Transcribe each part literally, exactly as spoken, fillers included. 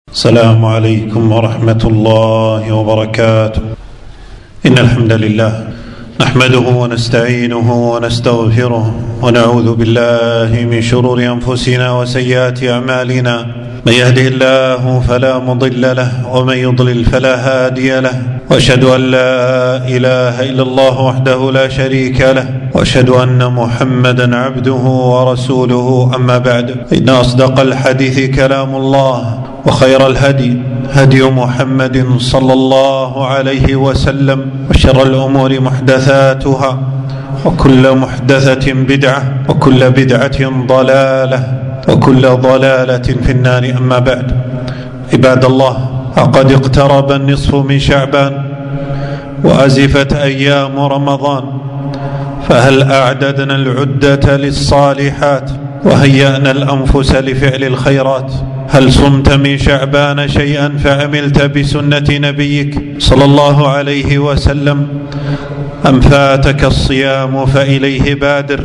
السلام عليكم ورحمة الله وبركاته. إن الحمد لله نحمده ونستعينه ونستغفره ونعوذ بالله من شرور أنفسنا وسيئات أعمالنا. من يهده الله فلا مضل له ومن يضلل فلا هادي له، وأشهد أن لا إله إلا الله وحده لا شريك له، وأشهد أن محمدا عبده ورسوله. أما بعد، إن أصدق الحديث كلام الله، وخير الهدي هدي محمد صلى الله عليه وسلم، وشر الأمور محدثاتها، وكل محدثة بدعة، وكل بدعة ضلالة، وكل ضلالة في النار. أما بعد، عباد الله، فقد اقترب النصف من شعبان وأزفت أيام رمضان، فهل أعددنا العدة للصالحات وهيأنا الأنفس لفعل الخيرات؟ هل صمت من شعبان شيئا فعملت بسنة نبيك صلى الله عليه وسلم، أم فاتك الصيام فإليه بادر،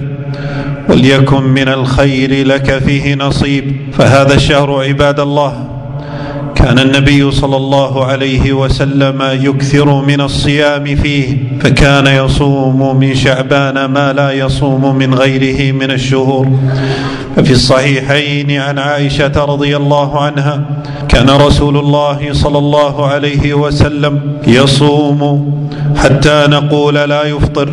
وليكن من الخير لك فيه نصيب؟ فهذا الشهر عباد الله كان النبي صلى الله عليه وسلم يكثر من الصيام فيه، فكان يصوم من شعبان ما لا يصوم من غيره من الشهور. ففي الصحيحين عن عائشة رضي الله عنها كان رسول الله صلى الله عليه وسلم يصوم حتى نقول لا يفطر،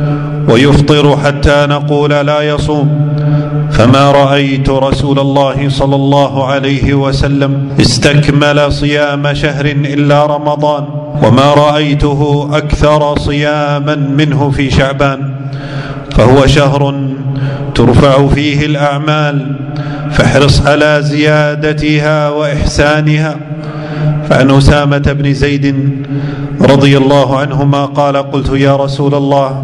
ويفطر حتى نقول لا يصوم، فما رأيت رسول الله صلى الله عليه وسلم استكمل صيام شهر إلا رمضان، وما رأيته أكثر صياما منه في شعبان. فهو شهر ترفع فيه الأعمال، فاحرص على زيادتها وإحسانها. فعن أسامة بن زيد رضي الله عنهما قال: قلت يا رسول الله،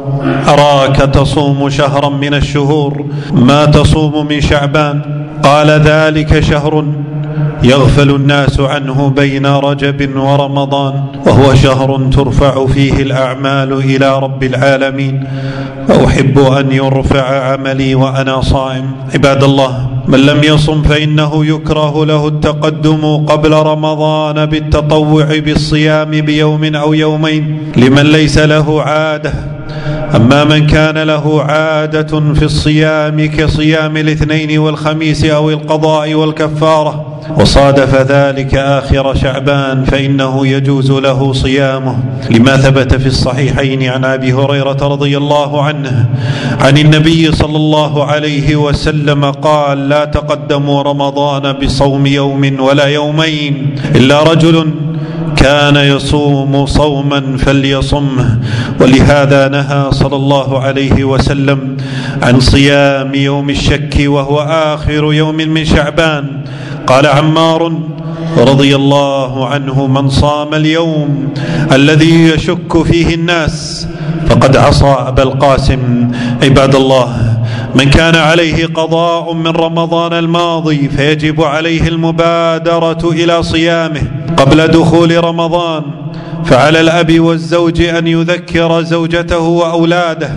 أراك تصوم شهرا من الشهور ما تصوم من شعبان. قال: ذلك شهر يغفل الناس عنه بين رجب ورمضان، وهو شهر ترفع فيه الأعمال إلى رب العالمين، وأحب أن يرفع عملي وأنا صائم. عباد الله، من لم يصم فإنه يكره له التقدم قبل رمضان بالتطوع بالصيام بيوم أو يومين لمن ليس له عادة. أما من كان له عادة في الصيام كصيام الاثنين والخميس أو القضاء والكفارة وصادف ذلك آخر شعبان فإنه يجوز له صيامه، لما ثبت في الصحيحين عن أبي هريرة رضي الله عنه عن النبي صلى الله عليه وسلم قال: لا تقدموا رمضان بصوم يوم ولا يومين إلا رجل كان يصوم صوما فليصمه. ولهذا نهى صلى الله عليه وسلم عن صيام يوم الشك وهو آخر يوم من شعبان. قال عمار رضي الله عنه: من صام اليوم الذي يشك فيه الناس فقد عصى أبا القاسم. عباد الله، من كان عليه قضاء من رمضان الماضي فيجب عليه المبادرة إلى صيامه قبل دخول رمضان، فعلى الأب والزوج أن يذكر زوجته وأولاده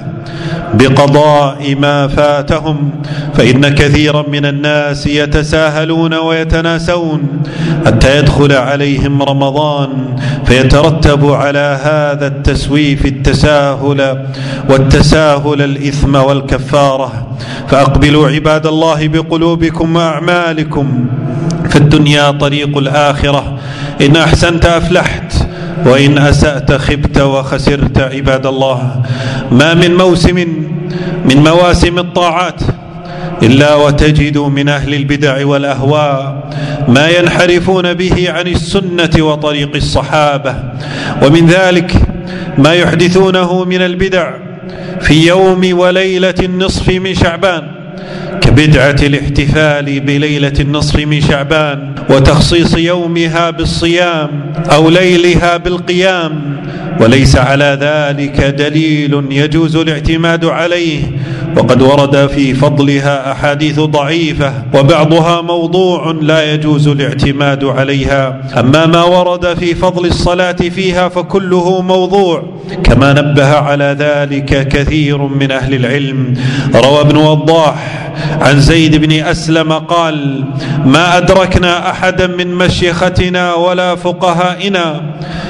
بقضاء ما فاتهم، فإن كثيرا من الناس يتساهلون ويتناسون حتى يدخل عليهم رمضان، فيترتب على هذا التسويف التساهل والتساهل الإثم والكفارة. فأقبلوا عباد الله بقلوبكم وأعمالكم، فالدنيا طريق الآخرة، إن أحسنت أفلحت وإن أسأت خبت وخسرت. عباد الله، ما من موسم من مواسم الطاعات إلا وتجد من أهل البدع والأهواء ما ينحرفون به عن السنة وطريق الصحابة، ومن ذلك ما يحدثونه من البدع في يوم وليلة النصف من شعبان، كبدعة الاحتفال بليلة النصف من شعبان وتخصيص يومها بالصيام أو ليلها بالقيام، وليس على ذلك دليل يجوز الاعتماد عليه وقد ورد في فضلها أحاديث ضعيفة وبعضها موضوع لا يجوز الاعتماد عليها. أما ما ورد في فضل الصلاة فيها فكله موضوع، كما نبه على ذلك كثير من أهل العلم. روى ابن وضاح عن زيد بن أسلم قال: ما أدركنا أحدا من مشيختنا ولا فقهائنا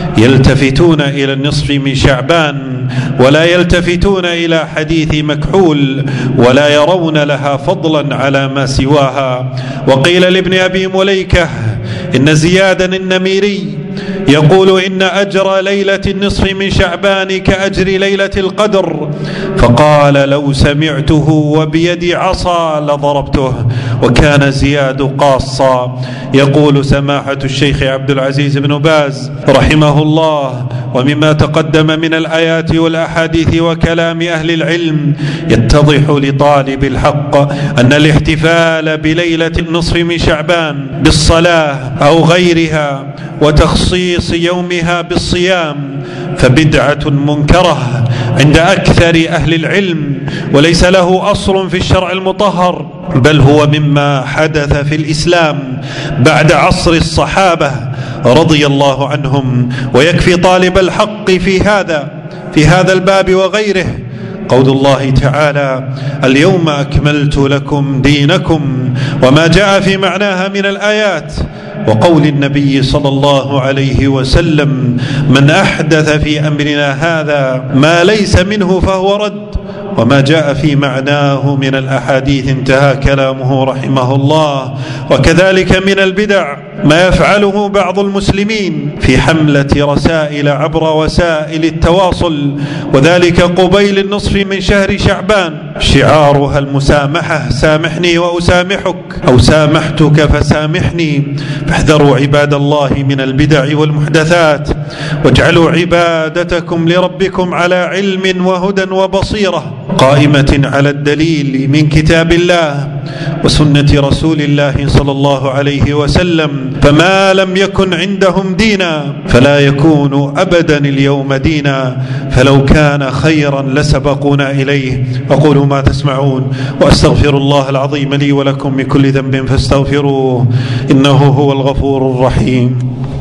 يلتفتون إلى النصف من شعبان ولا يلتفتون إلى حديث مكحول ولا يرون لها فضلا على ما سواها. وقيل لابن أبي مليكة إن زيادا النميري يقول إن أجر ليلة النصف من شعبان كأجر ليلة القدر، فقال: لو سمعته وبيدي عصا لضربته. وكان زياد قاصا. يقول سماحة الشيخ عبد العزيز بن باز رحمه الله: ومما تقدم من الآيات والأحاديث وكلام أهل العلم يتضح لطالب الحق أن الاحتفال بليلة النصف من شعبان بالصلاة أو غيرها وتخصيص يومها بالصيام فبدعة منكرة عند أكثر أهل العلم، وليس له أصل في الشرع المطهر، بل هو مما حدث في الإسلام بعد عصر الصحابة رضي الله عنهم. ويكفي طالب الحق في هذا في هذا الباب وغيره قول الله تعالى: اليوم أكملت لكم دينكم، وما جاء في معناها من الآيات، وقول النبي صلى الله عليه وسلم: من أحدث في أمرنا هذا ما ليس منه فهو رد، وما جاء في معناه من الأحاديث. انتهى كلامه رحمه الله. وكذلك من البدع ما يفعله بعض المسلمين في حملة رسائل عبر وسائل التواصل، وذلك قبيل النصف من شهر شعبان، شعارها المسامحة: سامحني وأسامحك، أو سامحتك فسامحني. فاحذروا عباد الله من البدع والمحدثات، واجعلوا عبادتكم لربكم على علم وهدى وبصيرة قائمة على الدليل من كتاب الله وسنة رسول الله صلى الله عليه وسلم. فما لم يكن عندهم دينا فلا يكون أبدا اليوم دينا، فلو كان خيرا لسبقونا إليه. أقول ما تسمعون وأستغفر الله العظيم لي ولكم من كل ذنب فاستغفروه إنه هو الغفور الرحيم.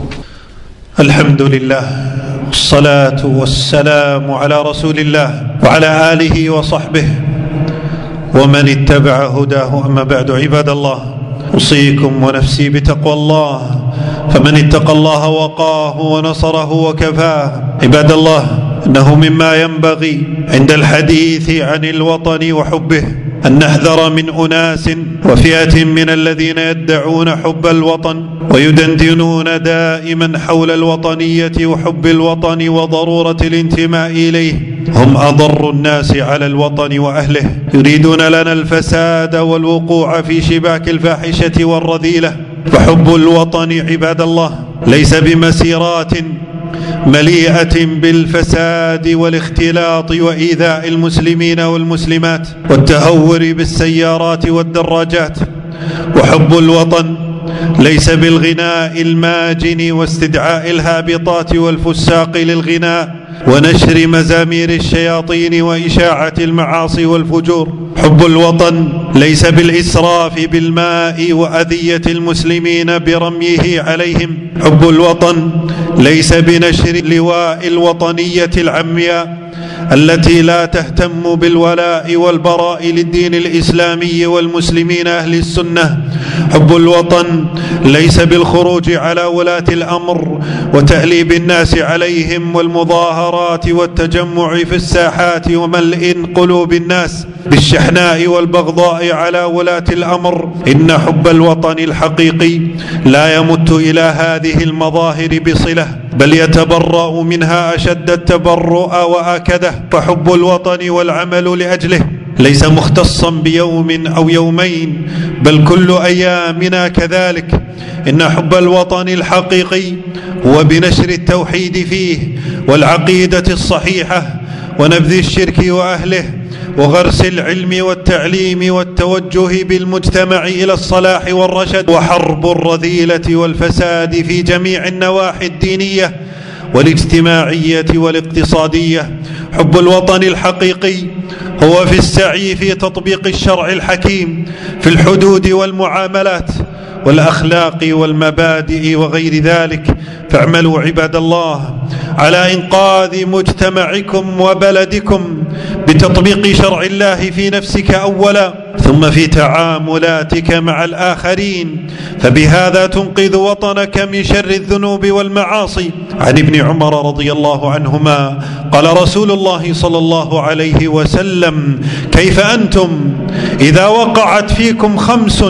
الحمد لله، الصلاة والسلام على رسول الله وعلى آله وصحبه ومن اتبع هداه. أما بعد، عباد الله، أوصيكم ونفسي بتقوى الله، فمن اتقى الله وقاه ونصره وكفاه. عباد الله، إنه مما ينبغي عند الحديث عن الوطن وحبه أن نحذر من أناس وفئة من الذين يدعون حب الوطن ويدندنون دائما حول الوطنية وحب الوطن وضرورة الانتماء إليه. هم أضر الناس على الوطن وأهله، يريدون لنا الفساد والوقوع في شباك الفاحشة والرذيلة. فحب الوطن عباد الله ليس بمسيرات مليئة بالفساد والاختلاط وإيذاء المسلمين والمسلمات والتهور بالسيارات والدراجات. وحب الوطن ليس بالغناء الماجن واستدعاء الهابطات والفساق للغناء ونشر مزامير الشياطين وإشاعة المعاصي والفجور. حب الوطن ليس بالإسراف بالماء وأذية المسلمين برميه عليهم. حب الوطن ليس بنشر لواء الوطنية العمياء التي لا تهتم بالولاء والبراء للدين الإسلامي والمسلمين أهل السنة. حب الوطن ليس بالخروج على ولاة الأمر وتأليب الناس عليهم والمظاهرات والتجمع في الساحات وملء قلوب الناس بالشحناء والبغضاء على ولاة الأمر. إن حب الوطن الحقيقي لا يمت إلى هذه المظاهر بصلة، بل يتبرأ منها أشد التبرؤ وآكده. فحب الوطن والعمل لأجله ليس مختصا بيوم أو يومين، بل كل أيامنا كذلك. إن حب الوطن الحقيقي هو بنشر التوحيد فيه والعقيدة الصحيحة ونبذ الشرك وأهله وغرس العلم والتعليم والتوجه بالمجتمع إلى الصلاح والرشد وحرب الرذيلة والفساد في جميع النواحي الدينية والاجتماعية والاقتصادية. حب الوطن الحقيقي هو في السعي في تطبيق الشرع الحكيم في الحدود والمعاملات والأخلاق والمبادئ وغير ذلك. فاعملوا عباد الله على إنقاذ مجتمعكم وبلدكم بتطبيق شرع الله في نفسك أولا، ثم في تعاملاتك مع الآخرين، فبهذا تنقذ وطنك من شر الذنوب والمعاصي. عن ابن عمر رضي الله عنهما قال رسول الله صلى الله عليه وسلم: كيف أنتم إذا وقعت فيكم خمس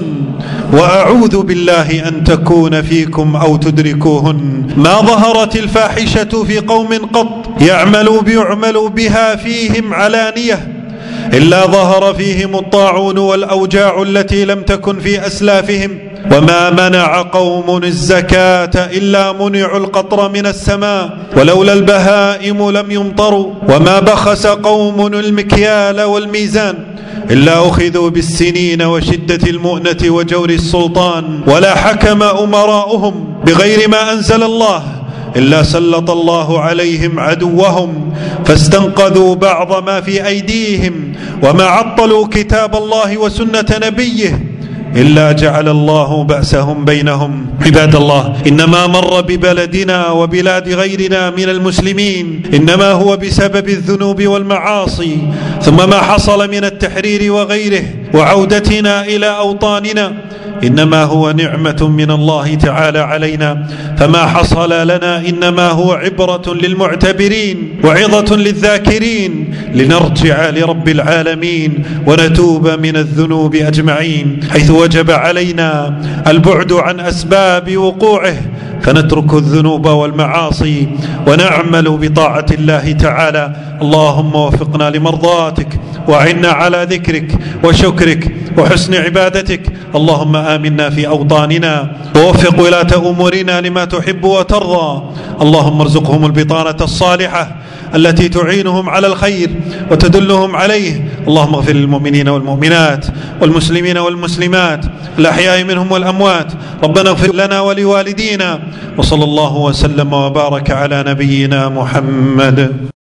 وأعوذ بالله أن تكون فيكم أو تدركوهن، ما ظهرت الفاحشة في قوم قط يعملوا بيعملوا بها فيهم علانية إلا ظهر فيهم الطاعون والأوجاع التي لم تكن في أسلافهم، وما منع قوم الزكاة إلا منعوا القطر من السماء، ولولا البهائم لم يمطروا، وما بخس قوم المكيال والميزان إلا أخذوا بالسنين وشدة المؤنة وجور السلطان، ولا حكم أمراؤهم بغير ما أنزل الله إلا سلط الله عليهم عدوهم فاستنقذوا بعض ما في أيديهم، وما عطلوا كتاب الله وسنة نبيه إلا جعل الله بأسهم بينهم. عباد الله، إنما مر ببلدنا وبلاد غيرنا من المسلمين إنما هو بسبب الذنوب والمعاصي، ثم ما حصل من التحرير وغيره وعودتنا إلى أوطاننا إنما هو نعمة من الله تعالى علينا، فما حصل لنا إنما هو عبرة للمعتبرين وعظة للذاكرين لنرجع لرب العالمين ونتوب من الذنوب أجمعين، حيث وجب علينا البعد عن أسباب وقوعه، فنترك الذنوب والمعاصي ونعمل بطاعة الله تعالى. اللهم وفقنا لمرضاتك وأعنا على ذكرك وشكرك وحسن عبادتك. اللهم آمنا في أوطاننا ووفق ولاة أمورنا لما تحب وترضى. اللهم ارزقهم البطانة الصالحة التي تعينهم على الخير وتدلهم عليه. اللهم اغفر للمؤمنين والمؤمنات والمسلمين والمسلمات الأحياء منهم والأموات. ربنا اغفر لنا ولوالدينا، وصلى الله وسلم وبارك على نبينا محمد.